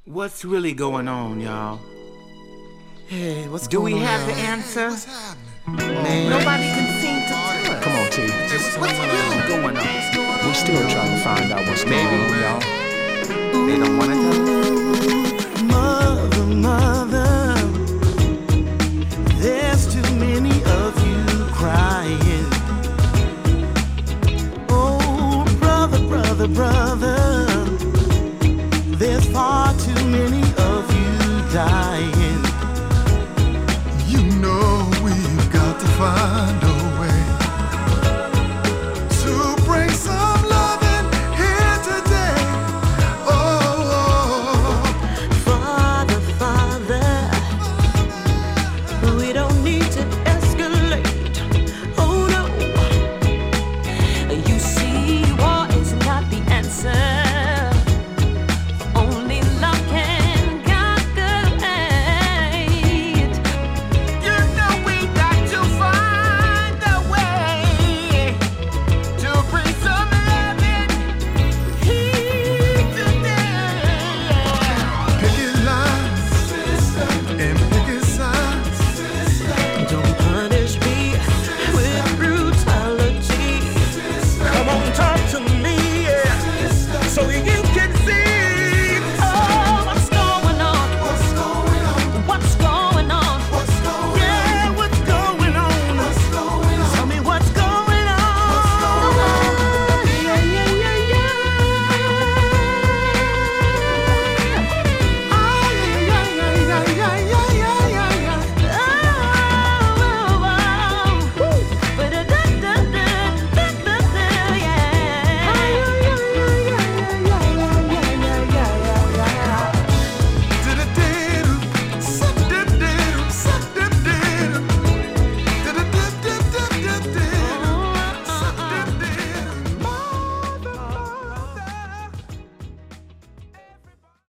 What's really going on, y'all? Hey, what's Do going we on? have the y'all? answer? What's happening? Man. Nobody can seem to tell us. Come on, T. What's Going on. We still trying to find out what's going on, y'all. They don't want to tell us. Mother, mother, there's too many of you crying. Oh, brother, brother, brother, there's far too many of you dying. You know we've got to find a